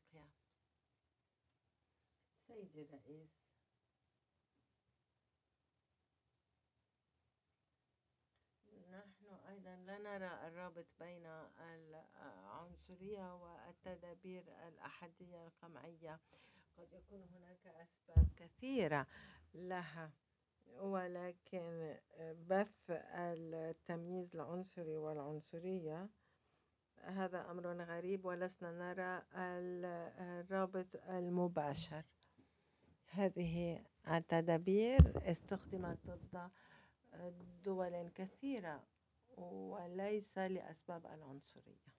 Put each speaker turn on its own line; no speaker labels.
أفريقيا. سيدي الرئيس، نحن أيضا لا نرى الرابط بين العنصرية والتدابير الأحادية القمعية. قد يكون هناك أسباب كثيرة لها، ولكن بث التمييز العنصري والعنصرية هذا أمر غريب، ولسنا نرى الرابط المباشر. هذه التدابير استخدمت ضد دول كثيرة وليس لأسباب العنصرية.